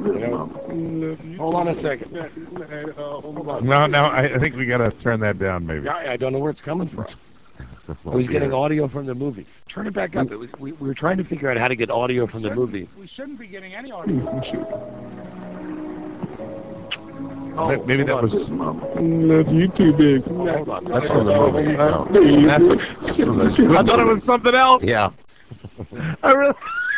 Hold on a second. Hold on. No, I think we got to turn that down, maybe. I don't know where it's coming from. I was getting audio from the movie. Turn it back up. We were trying to figure out how to get audio from the movie. We shouldn't be getting any audio. Maybe that was. Love you too, big. Hold on. That's from the movie. I thought it was something else. Yeah. I really.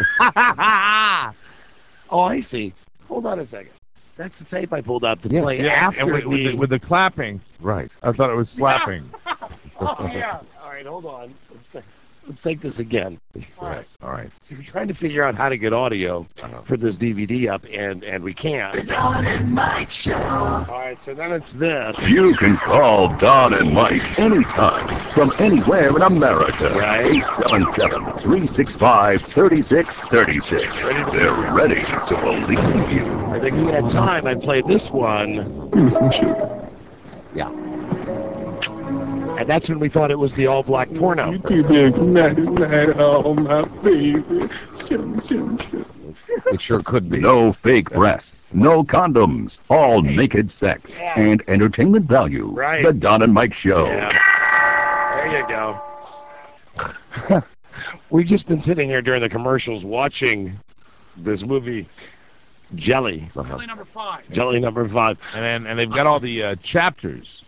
Oh, I see. Hold on a second. That's the tape I pulled up to play after and with the clapping. Right. I thought it was slapping. Oh, yeah. All right, hold on. Let's take this again. All right. All right. So we're trying to figure out how to get audio for this DVD up, and we can't. The Don and Mike Show. All right, so then it's this. You can call Don and Mike anytime from anywhere in America. Right. 877-365-3636. They're ready to believe you. I think we had time. I'd play this one. Yeah. And that's when we thought it was the all-black porno. You too big. Oh, my baby. It sure could be. No fake breasts, no condoms, all naked sex, and entertainment value. Right. The Don and Mike Show. Yeah. There you go. We've just been sitting here during the commercials watching this movie, Jelly. Jelly number 5. Jelly number 5. And they've got all the chapters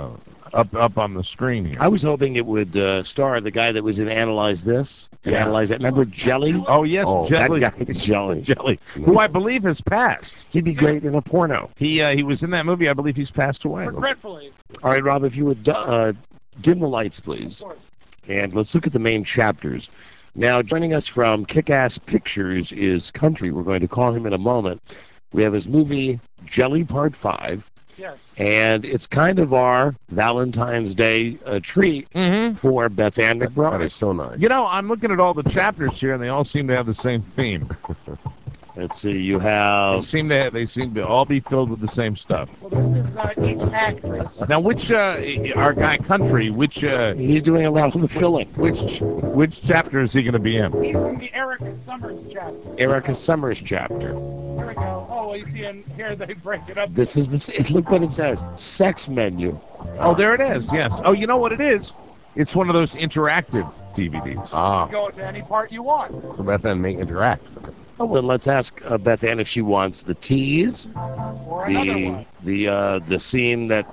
up on the screen here. I was hoping it would star the guy that was in Analyze This and Analyze That. Remember Jelly? Oh, yes, Jelly. That guy, Jelly. Jelly, who I believe has passed. He'd be great in a porno. He was in that movie. I believe he's passed away. Regretfully. All right, Rob, if you would dim the lights, please. Of course. And let's look at the main chapters. Now, joining us from Kick-Ass Pictures is Country. We're going to call him in a moment. We have his movie, Jelly Part 5. Yes. And it's kind of our Valentine's Day treat for Beth Ann That is McBride. so nice. You know, I'm looking at all the chapters here, and they all seem to have the same theme. Let's see, you They have... seem to all be filled with the same stuff. Well, this is each actress. Now, which our guy Country, which He's doing a lot of the filling. which chapter is he going to be in? He's in the Erica Summers chapter. Erica Summers chapter. Here we go. Oh, well, you see in here they break it up. This is look what it says. Sex menu. Oh, there it is. Yes. Oh, you know what it is? It's one of those interactive DVDs. Ah. Go to any part you want. So Beth Ann may interact. Oh, well, then let's ask Beth Ann if she wants the tease, Or another one. the scene that,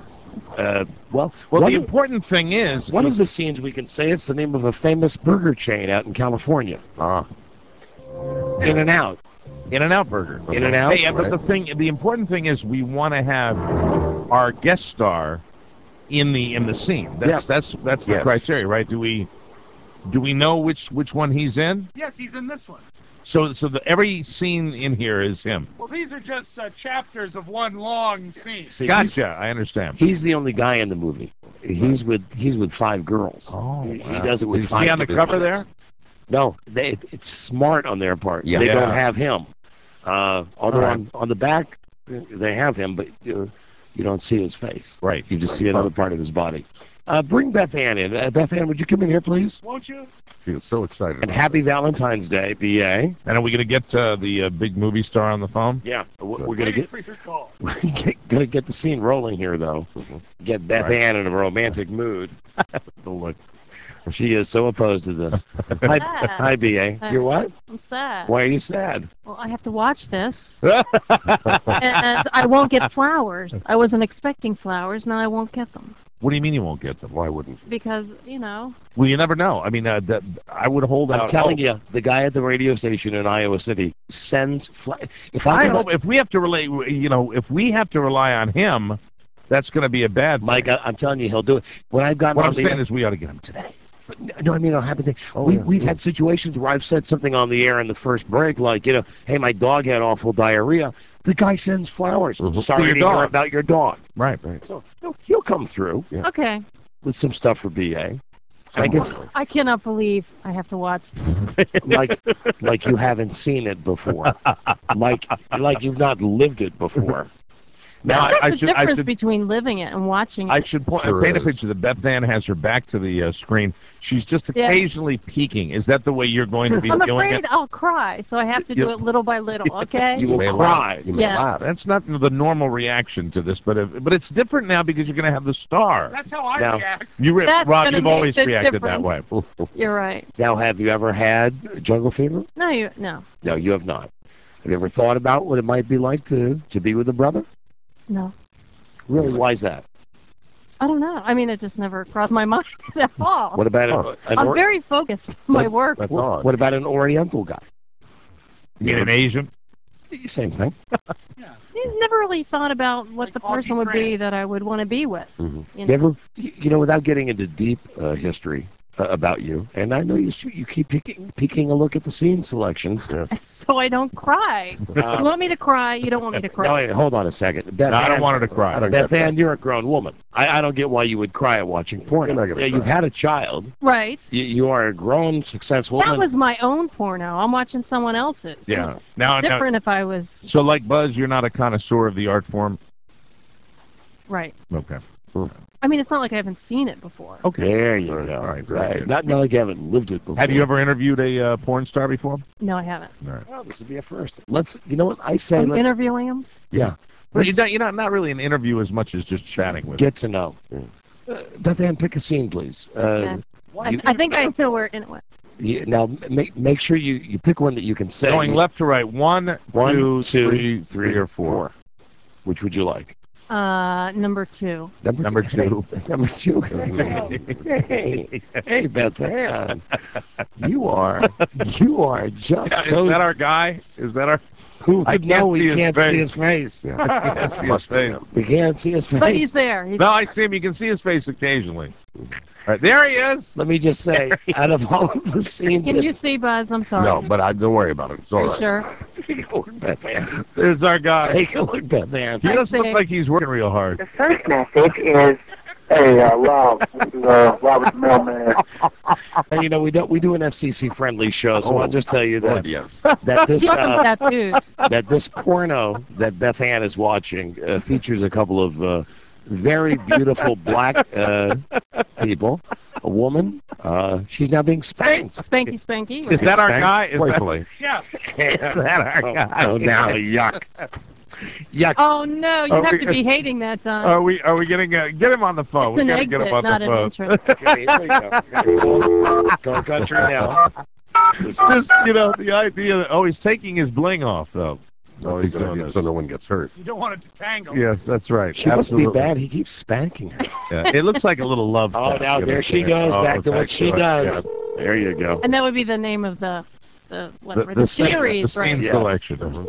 Well, one the of- important thing is, one of the scenes we can say it's the name of a famous burger chain out in California. Ah. In-N-Out. In-N-Out Burger. In-N-Out. Hey, but the important thing is we want to have our guest star in the scene. That's the Yes. criteria, right? Do we know which one he's in? Yes, he's in this one. So every scene in here is him. Well, these are just chapters of one long scene. See, Gotcha. I understand. He's the only guy in the movie. He's with 5 girls. Oh, He wow. does it with Is 5. Is he on the cover different there? chicks. No, it's smart on their part. Yeah. They Yeah. don't have him. Although right. on the back they have him, but you don't see his face. Right. You just see another part of his body. Bring Beth Ann in. Beth Ann, would you come in here, please? Won't you? She was so excited. And happy Valentine's Day, B.A. And are we going to get the big movie star on the phone? Yeah, we're gonna Waiting get for your call. gonna get the scene rolling here, though. Get Beth Right. Ann in a romantic mood. Look, she is so opposed to this. Hi, Sad. hi, B.A. You're what? I'm sad. Why are you sad? Well, I have to watch this. And I won't get flowers. I wasn't expecting flowers, now I won't get them. What do you mean you won't get them? Why wouldn't you? Because, Well, you never know. I mean, I would hold out. I'm telling you, the guy at the radio station in Iowa City sends. If I hope if we have to if we have to rely on him, that's going to be a bad thing. Mike, I'm telling you, he'll do it. When I've gotten What on I'm the saying is we ought to get him today. no, I mean, it'll happen. We've had situations where I've said something on the air in the first break, like, hey, my dog had awful diarrhea. The guy sends flowers. Sorry your to hear dog. about your dog. Right. So he'll come through okay. with some stuff for BA. I guess I cannot believe I have to watch this. like you haven't seen it before, like you've not lived it before. Now, There's a difference between living it and watching it. I should paint a picture that Beth Ann has her back to the screen. She's just occasionally peeking. Is that the way you're going to be I'm doing afraid it? I'll cry, so I have to do it little by little, okay? You will cry. You may Yeah. laugh. That's not the normal reaction to this, but it's different now because you're going to have the star. That's how I Now- react. That's Rob, gonna you've make always the reacted that way. You're right. Now, have you ever had jungle fever? No. No, you have not. Have you ever thought about what it might be like to be with a brother? No. Really, why is that? I don't know. I mean, it just never crossed my mind at all. What about I'm very focused on my work. That's odd. what about an Oriental guy? You mean an Asian? Same thing. I never really thought about what Like the Audrey person would be Grant. that I would want to be with. Mhm. You You know? ever, without getting into deep history about you, and I know you keep peeking a look at the scene selections. So I don't cry. You want me to cry? You don't want me to No, cry. wait, hold on a second. Beth No, I don't Ann, want her to cry. I don't get Beth Ann, you're a grown woman. I don't get why you would cry at watching porn. You're not gonna You've cry. had a child. Right. You are a grown, successful That woman. was my own porno. I'm watching someone else's. Yeah. Now, Different if I was so like Buzz, you're not a connoisseur of the art form? right. Okay. I mean, it's not like I haven't seen it before. There you go. All right, very good. Not like you haven't lived it before. Have you ever interviewed a porn star before? No, I haven't. Oh, this would be a first. You know what I say? I'm Let's interviewing him. But you're not really an interview as much as just chatting with get to know. Beth Ann, pick a scene, please. Yeah. I think I know where in what. Now, make sure you pick one that you can say. Going left to right. One, One, two, two, three, or four. Which would you like? Number 2. Number two. Number 2. Hey, Beth Ann. You are just Is so. that our guy? Is that our? Who I could know we can't can't see see his his face? Must be him. We can't see his face. But he's there. He's No, I see him. You can see his face occasionally. All right, there he is. Let me just say, out of all of the scenes, Can you see Buzz? I'm sorry. No, but don't worry about it. It's all Are you right. sure? take a look, Beth Ann. There's our guy. Take a look, Beth Ann. He doesn't look Thanks, like he's working real hard. The first message is, hey, Rob, Robert the Mailman. You know, we do an FCC friendly show, so I'll just tell you Oh, that yes. that this Welcome tattoos. that this porno that Beth Ann is watching features a couple of very beautiful black people. A woman. She's now being spanked. Spanky, spanky. Is that our Spanked? guy? Is that, Playfully. Yeah. is that our guy? Oh, now yuck. Yuck. Oh no, you Are have we- to be hating that time. Are we getting get him on the phone? It's We an gotta get exit, him on not the an phone. entrance. Okay, here we go. Go country now. Just the idea that he's taking his bling off though. Oh, he's he's doing doing this. so no one gets hurt. You don't want it to tangle. Yes, that's right. She Absolutely. must be bad. He keeps spanking her. Yeah. It looks like a little love. Oh, tap, now you know. there she goes. Oh, Back to what back she to it. does. There you go. And that would be the name of the whatever the scene- series, the right? scene Yes. selection.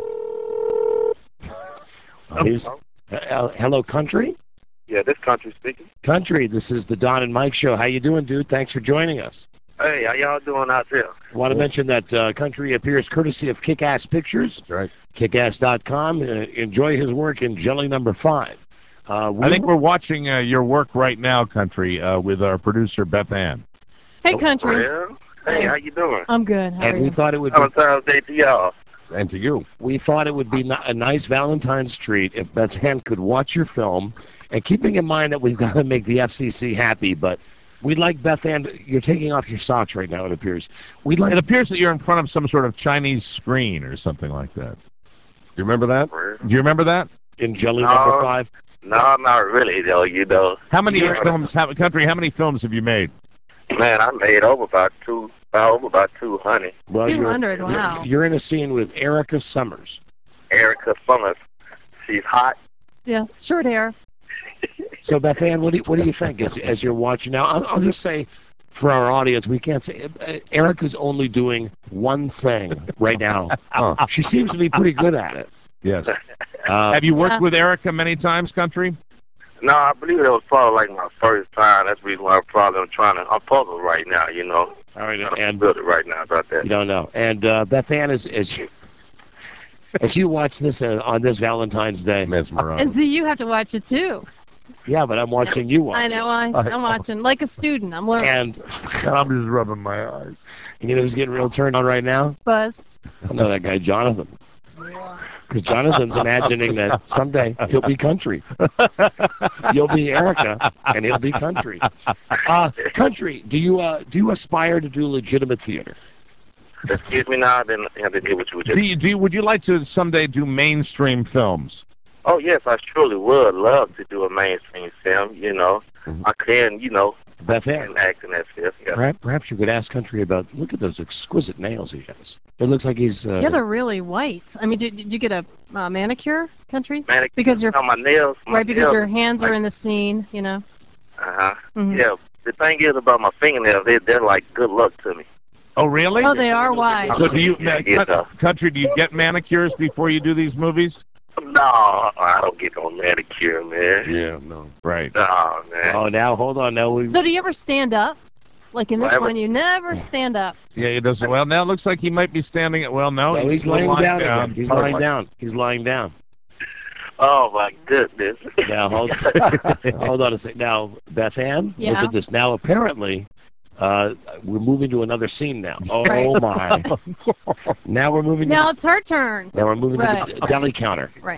He's, hello, country. Yeah, this country speaking. Country. This is the Don and Mike show. How you doing, dude? Thanks for joining us. Hey, how y'all doing out there? I want to mention that Country appears courtesy of Kick-Ass Pictures. That's right. Kickass.com. Enjoy his work in Jelly Number 5. I think we're watching your work right now, Country, with our producer Beth Ann. Hey, country. Well, hey, how you doing? I'm good. How are and we you? thought it would be, Valentine's Day to y'all. And to you. we thought it would be a nice Valentine's treat if Beth Ann could watch your film, and keeping in mind that we've got to make the FCC happy, but we'd like Beth Ann. You're taking off your socks right now. It appears. We'd like. It appears that you're in front of some sort of Chinese screen or something like that. You remember that? Do you remember that? In Jelly No. Number 5. No, not really, though, How many Country, how many films have you made? Man, I made over about 200. Well, 200, wow. You're in a scene with Erica Summers. Erica Summers. She's hot. Yeah, short hair. So, Beth Ann, what do you think as you're watching now? I'll just say, for our audience, we can't say Erica's only doing one thing right now. She seems to be pretty good at it. Yes. Have you worked Yeah. with Erica many times, Country? No, I believe it was probably like my first time. That's the reason why I'm puzzled right now, All right, I'm and build it right now about that. you don't know. And Beth Ann, as you watch this on this Valentine's Day, Mesmerized. And see, you have to watch it too. yeah, but I'm watching you watch. I know. I'm watching like a student. I'm learning. And I'm just rubbing my eyes. you know who's getting real turned on right now? Buzz. I know that guy, Jonathan. Because Jonathan's imagining that someday he'll be country. You'll be Erica, and he'll be country. Country, do you aspire to do legitimate theater? Excuse me now, I didn't hear what you were just... Would you like to someday do mainstream films? Oh, yes, I surely would love to do a mainstream film, you know. I can, you know, Beth Ann, and act in that film, yeah. perhaps you could ask Country about, look at those exquisite nails he has. It looks like he's... Yeah, they're really white. I mean, did you get a manicure, Country? Manicure Because your on my nails. right, because your hands are in the scene, you know. Uh-huh. Mhm. Yeah, the thing is about my fingernails, they're like good luck to me. Oh, really? Oh, they are white. So do you, Yeah. Country, do you get manicures before you do these movies? No, I don't get no manicure, man. Yeah, no. Right. No, man. Oh, now, hold on. Now we... So do you ever stand up? Like in this Whatever. one, you never stand up. Yeah, he doesn't. Well, now it looks like he might be standing. Well, no, No, he's laying down again. He's lying down. He's lying down. Oh, my goodness. Now, hold on a second. Now, Beth Ann, look Yeah. at this. Now, apparently, we're moving to another scene now. Oh, Right. my. Now we're moving Now it's her turn. Now we're moving to Right. the deli counter. Right.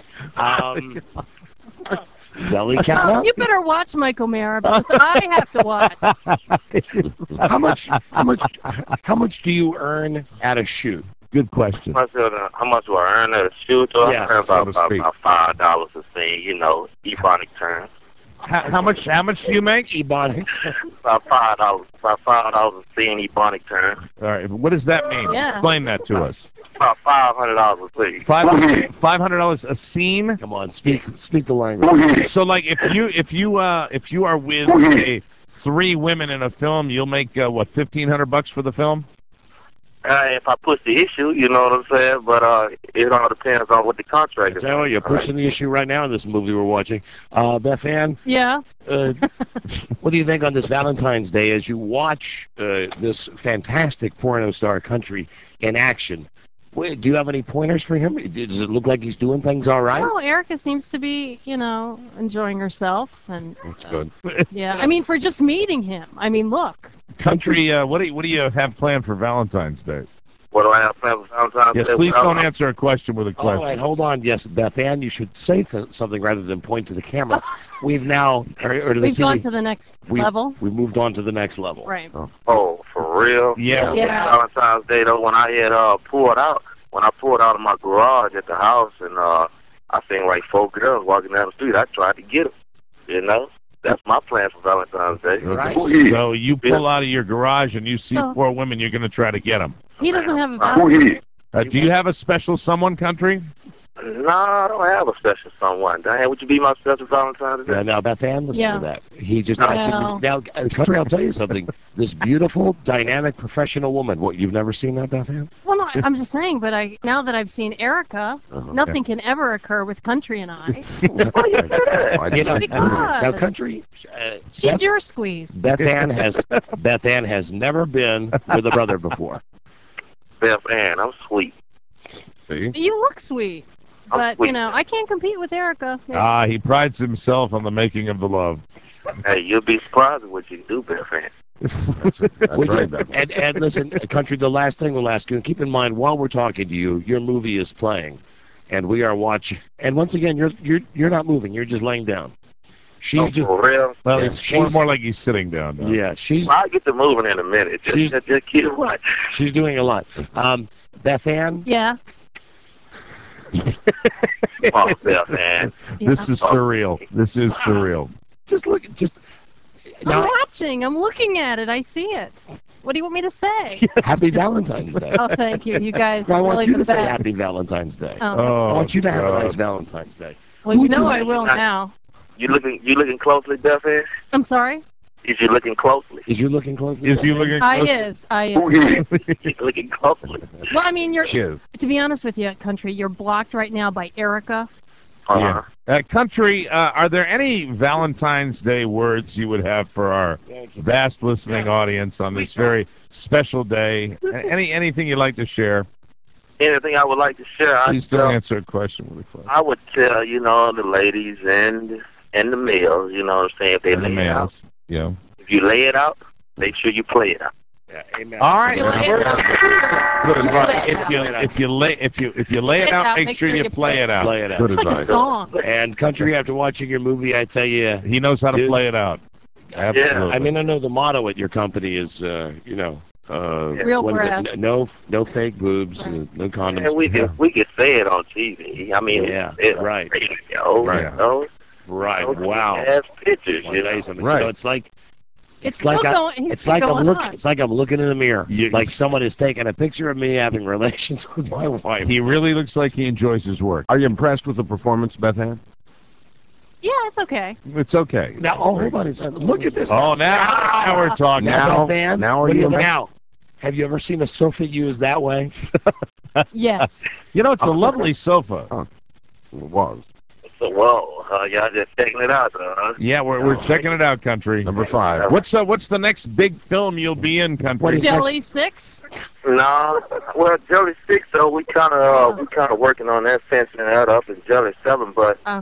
Deli Oh, counter? you better watch Michael Mara because I have to watch. How much do you earn at a shoot? Good question. How much do I earn at a shoot? Well, Yes, I earn so to about speak. $5 a scene, you know, Ebonic terms. How much do you make? Ebonics. About $5 a scene, Ebonic terms. All right. What does that mean? Yeah. Explain that to us. About $500 a scene. $500 a scene. Come on, speak the language. So, like, if you are with say, 3 women in a film, you'll make what, $1,500 for the film? If I push the issue, you know what I'm saying? But it all depends on what the contract is. Tell you, you're pushing the issue right now in this movie we're watching. Beth Ann, Yeah. what do you think on this Valentine's Day as you watch this fantastic porno star Country in action? Wait, do you have any pointers for him? Does it look like he's doing things all right? Well, Erica seems to be, enjoying herself, and That's good. yeah. I mean, for just meeting him. I mean, look. Country, what do you have planned for Valentine's Day? What do I have planned for Valentine's Yes, Day? please Well, don't answer a question with a All right, question. hold on. Yes, Beth Ann, you should say something rather than point to the camera. We've now, or to the We've TV, gone to the next level. We moved on to the next level. Right. Oh, for real? Yeah. Yeah. Valentine's Day, though, when I had pulled out of my garage at the house, and I seen like 4 girls walking down the street, I tried to get them, you know? That's my plan for Valentine's Day. Right. So you pull out of your garage and you see So- 4 women, you're going to try to get them. He doesn't have a Valentine's. Do you have a special someone, Country? No, I don't have a special someone. Diane, would you be my special Valentine's Day? Now, Beth Ann, listen Yeah. to that. He just No. asked you. Now, Country, I'll tell you something. This beautiful, dynamic, professional woman. What, you've never seen that, Beth Ann? Well, no, I'm just saying. But now that I've seen Erica, nothing can ever occur with Country and I. You know, Because- listen, now, Country. She's your squeeze. Beth Ann has never been with a brother before. Beth Ann, I'm sweet. See? You look sweet, I'm but sweet. I can't compete with Erica. He prides himself on the making of the love. Hey, you'll be surprised at what you can do, Beth Ann. And listen, Country, the last thing we'll ask you, and keep in mind, while we're talking to you, your movie is playing, and we are watching. And once again, you're not moving. You're just laying down. She's doing. For real? Well, Yeah, it's she's- more like he's sitting down now. Yeah, she's Well, I'll get to moving in a minute. Just keep watching. she's doing a lot. Beth Ann, Yeah. Oh, Beth Ann. This is surreal. This is surreal. just look. I'm Now, watching. I'm looking at it. I see it. What do you want me to say? happy Valentine's Day. Oh, thank you. You guys I are want really you the to say best. Happy Valentine's Day. Oh. I want you to have a God. nice Valentine's Day. Well, you know I will now. You looking closely, Beth Ann? I'm sorry? Is you looking closely? Is you looking closely? Is he looking I close? is. You looking closely? Well, I mean, She is. to be honest with you, Country, you're blocked right now by Erica. Uh-huh. Country, are there any Valentine's Day words you would have for our vast listening audience on this very special day? Anything you'd like to share? Anything I would like to share? Please don't answer a question with a question. I would tell, the ladies and the males, you know what I'm saying? If they And the lay it out, males. Yeah. if you lay it out, make sure you play it out. Yeah, amen. All right. You lay it out. Good You advice. lay it out. If you lay it out, make sure you play it out. Play it out. Good It's like a advice. song. And country, after watching your movie, I tell you, He knows how to Dude. play it out. Absolutely. I mean, I know the motto at your company is, Real what is breath. it? No fake boobs, Right. no condoms. And we can say it on TV. I mean, Yeah, it's right. radio, Right. you know. Right. You know, Wow. It has pictures, I'll you tell know. you something. Right. You know, it's like Still going. He's it's still like going on. it's like I'm looking in the mirror. You- Like someone is taking a picture of me having relations with my wife. He really looks like he enjoys his work. Are you impressed with the performance, Beth Ann? Yeah, it's okay. It's okay. Now, hold on a second. Look at this. Oh, now we're talking. Now, Van, now are what do you now? Have you ever seen a sofa used that way? Yes. You know, it's a lovely sofa. It was. So, y'all just checking it out, though, huh? Yeah, we're checking it out, country. Number 5. What's the next big film you'll be in, country? What is that? Jelly 6? No, well, Jelly 6, though, we kind of working on that, fencing that up in Jelly 7, but Oh.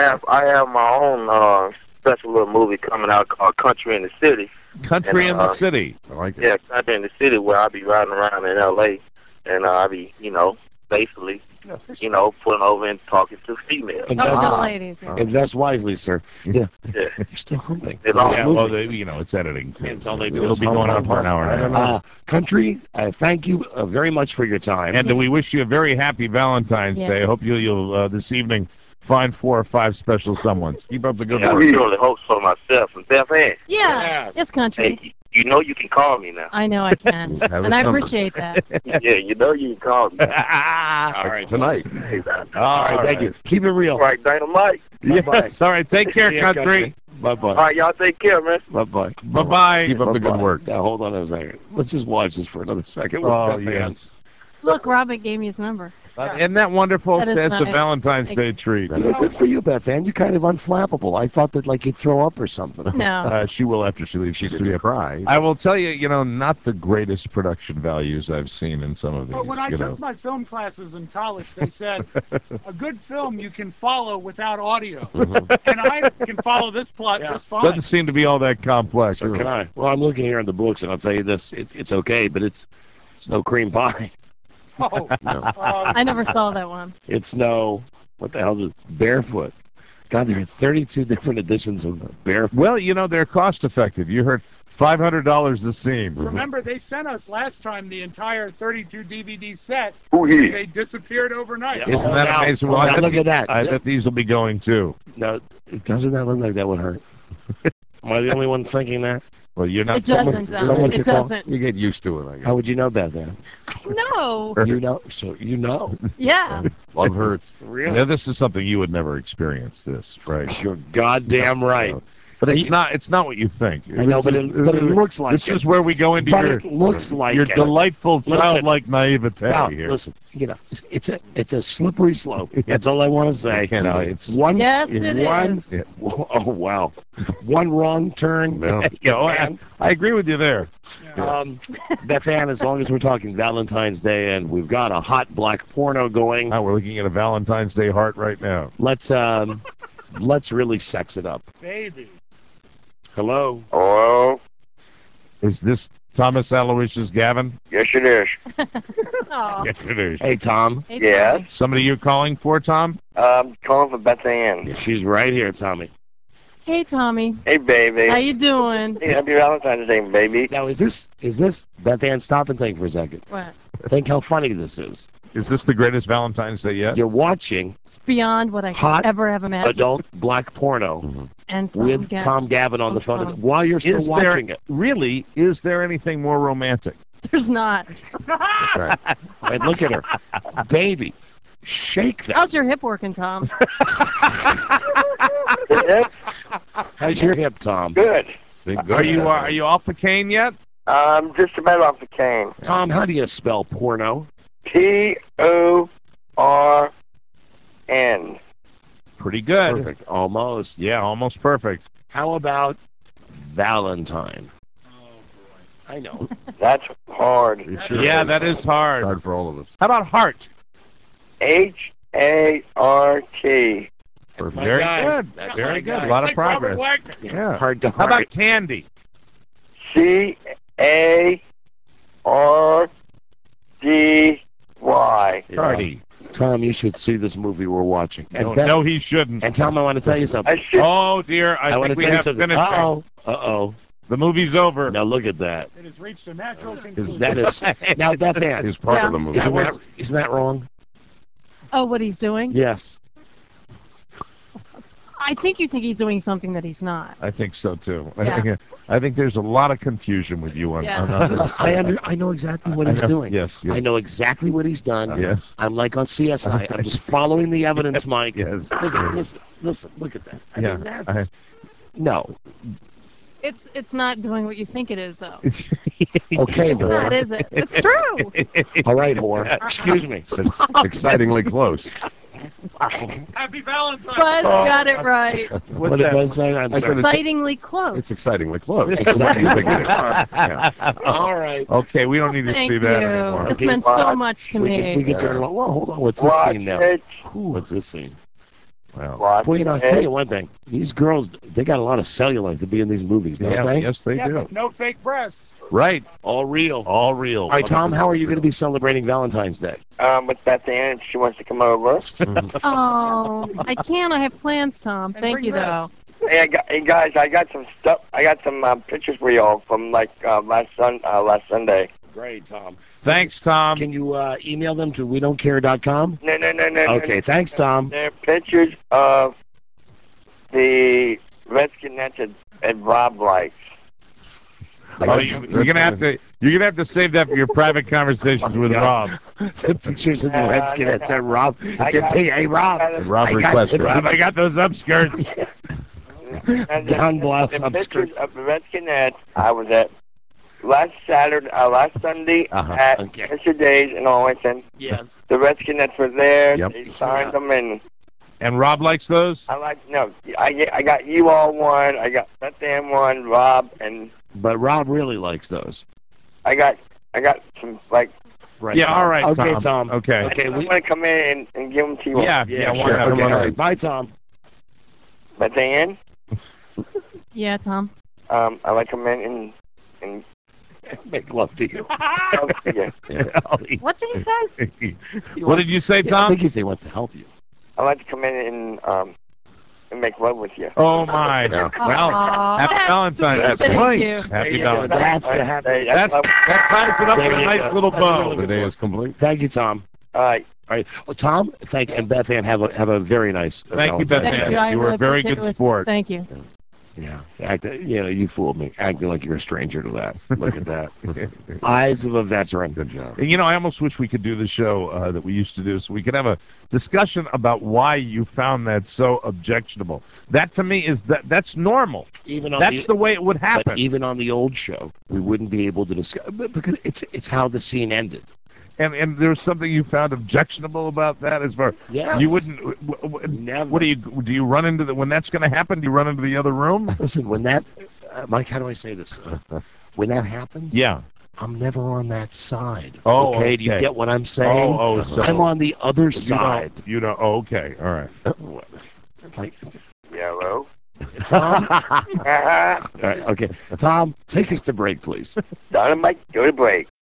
I have my own special little movie coming out called Country in the City. Country in the City. I like it. Yeah, Country in the City, where I'll be riding around in L.A., and I'll be, basically, pulling over and talking to females. Oh, Invest, to the ladies. Yeah. invest wisely, sir. Yeah. Yeah. You're still humping. It's all Yeah, moving. well, it's editing too. It's all they do It'll is be hump, going on hump, for an hump. hour and a half. Country, thank you very much for your time. And we wish you a very happy Valentine's Yeah. Day. I hope you'll this evening find 4 or 5 special someones. Keep up the good I work. really hope so myself. And Beth Ann, Yeah. Yes. It's country. hey, you know you can call me now. I know I can. Have And his I number. appreciate that. Yeah, you know you can call me. All right. Tonight. All right, thank you. Keep it real. All right, Dynamite. Yes, all right. Take care, See ya, country. All Bye-bye. right, y'all take care, man. Bye-bye. Bye-bye. Keep up the good Bye-bye. work. Now, hold on a second. Let's just watch this for another second. with Oh, Beth Ann. yes. Look, Robin gave me his number. Isn't that wonderful? That is That's a nice. Valentine's Day treat. You know, good for you, Beth Ann. You're kind of unflappable. I thought that, like, you'd throw up or something. No. She will after she leaves She the studio. didn't cry. I will tell you, not the greatest production values I've seen in some of these. But when I took my film classes in college, they said a good film you can follow without audio, and I can follow this plot just fine. Doesn't seem to be all that complex. So can I? Well, I'm looking here in the books, and I'll tell you this. It's okay, but it's no cream pie. Oh, I never saw that one. It's no, what the hell is it? Barefoot. God, there are 32 different editions of Barefoot. Well, they're cost effective. You heard $500 a scene. remember, they sent us last time the entire 32 DVD set. Who he? They disappeared overnight. Yeah. Isn't that Now- amazing? Well, now look at that. I bet these will be going too. No, doesn't that look like that would hurt? Am I the only one thinking that? Well, you're not. It doesn't. someone It should call- doesn't. You get used to it, I guess. How would you know about that? No. You know, so you know. Yeah. Love hurts. Really? Now, this is something you would never experience. This, right? You're goddamn right. But it's not. It's not what you think. I know, but it looks like This it. is where we go into But your it looks like your it. delightful childlike naivete Now, here. listen, it's a slippery slope. That's all I want to say. No, it's One. Yes, it one, is. Oh wow! One wrong turn. I agree with you there. Beth Ann, as long as we're talking Valentine's Day and we've got a hot black porno going, Now we're looking at a Valentine's Day heart right now. let's really sex it up. Baby. Hello. Oh, Is this Thomas Aloysius Gavin? yes it is. Aw. Yes, it is. Hey Tom. Hey, Yeah. Tommy. Somebody you're calling for, Tom? I'm calling for Beth Ann. She's right here, Tommy. Hey, Tommy. Hey, baby. How you doing? Hey, happy Valentine's Day, baby. Now is this Beth Ann? Stop and think for a second. What? Think how funny this is. Is this the greatest Valentine's Day yet? You're watching It's beyond what I Hot could ever have imagined. adult black porno And with Gavin. Tom Gavin on the phone phone. while you're still Is watching there it. really? Is there anything more romantic? There's not. And look at her, baby. Shake that. How's your hip working, Tom? Yeah, How's your hip, Tom? good. Are you off the cane yet? I'm just about off the cane. Tom, how do you spell porno? Porn. Pretty good. Perfect. Almost. Yeah, almost perfect. How about Valentine? I know. That's hard. Yeah, that is hard. Hard for all of us. How about heart? H-A-R-T. That's my Very guy. good. That's Very my good. guy. A lot of Like Robert progress. Wagner. Yeah. Hard to How heart. about candy? C-A-N-D-Y. R-D-Y. Cardi. Tom, you should see this movie we're watching. And No, Beth- no, he shouldn't. And Tom, I want to tell you something. I should. Oh, dear. I want think to we tell you have something. finished. Uh-oh. The movie's over. Now look at that. It has reached a natural conclusion. That is now Beth Ann. He's part Yeah. of the movie. Isn't that wrong? Oh, what he's doing? Yes. I think you think he's doing something that he's not. I think so, too. Yeah. I think there's a lot of confusion with you on, Yeah. on this. I know exactly what he's doing. Yes, I yes. know exactly what he's done. Yes. I'm like on CSI. I'm just following the evidence, Mike. Yes. Look at listen. Look at that. I Yeah. mean, that's no. It's not doing what you think it is, though. It's Okay, It's not, whore. is it? It's true. All right, whore. Excuse me. But it's excitingly close. Happy Valentine's Buzz got it right. What did I say? I'm I said sorry. Excitingly close. It's excitingly close. Excitingly close. Yeah. All right. Okay, we don't need to Thank see you. that anymore. This meant so much to We me. can turn it on. Well, hold on. What's this Watch scene now? it. What's this scene? Well, Watch Well, I'll it. tell you one thing. These girls, they got a lot of cellulite to be in these movies, don't yeah, they? yes, they Yeah, do. but no fake breasts. Right. All real. All real. All right, Tom, how are you going to be celebrating Valentine's Day? With Beth Ann, if she wants to come over. Oh, I can't. I have plans, Tom. And Thank bring you, this. though. Hey, guys, I got some stuff. I got some pictures for y'all from last Sunday. Great, Tom. Thanks, Tom. Can you email them to wedon'tcare.com? No. Okay, thanks, Tom. They're pictures of the Redskins at Rob likes. Oh, you're gonna have to save that for your private conversations with Rob. The pictures of the Redskins and Rob. I got- Hey, Rob. Rob I got requested. the- Rob, I got those upskirts. And Don Bluth the upskirts. pictures of the Redskins I was at last Sunday Uh-huh. at Okay. Mr. Days in Arlington. Yes. The Redskins were there. Yep. They signed them, and And Rob likes those? I got you all one. I got Beth Ann one, Rob, and But Rob really likes those. I got some Right. Yeah, Tom. all right, Okay, Tom. Tom. Okay. Okay, I'm we. gonna come in and give them to you all. Yeah, Yeah, why sure. not? Okay, Come on all in. right. Bye, Tom. Beth Ann, Yeah, Tom. I like to come in and Make love to you. yeah. What did he say? What did you say, I Tom? think he wants to help you. I like to come in and make love with you. Oh, my. Well, Aw, happy that's Valentine's sweet. Day. Thank you. Happy There you go. Valentine's That's the happy. That ties it up There with a you nice go. little That's bow. really The day is complete. Thank you, Tom. All right. All right. Well, Tom, and Beth Ann, have a very nice. Thank you, Beth Valentine's Ann. Day. I You were a really very appreciate good it. sport. Thank you. Yeah, you fooled me. Acting like you're a stranger to that. Look at that. Eyes of a veteran. Good job. And, I almost wish we could do the show that we used to do so we could have a discussion about why you found that so objectionable. That, to me, that's normal. Even on That's the way it would But happen. even on the old show, we wouldn't be able to discuss because it's how the scene ended. And there's something you found objectionable about that as far Yes. you wouldn't Never. what do you run into when that's going to happen, do you run into the other room? Listen, when that, Mike, how do I say this? When that happens, Yeah. I'm never on that side. Oh, okay. Do you okay. get what I'm saying? Oh, so I'm on the other you side. oh, okay. All right. Like, Yellow. Tom. Uh-huh. All right, okay. Tom, take us to break, please. Dynamite, go to break.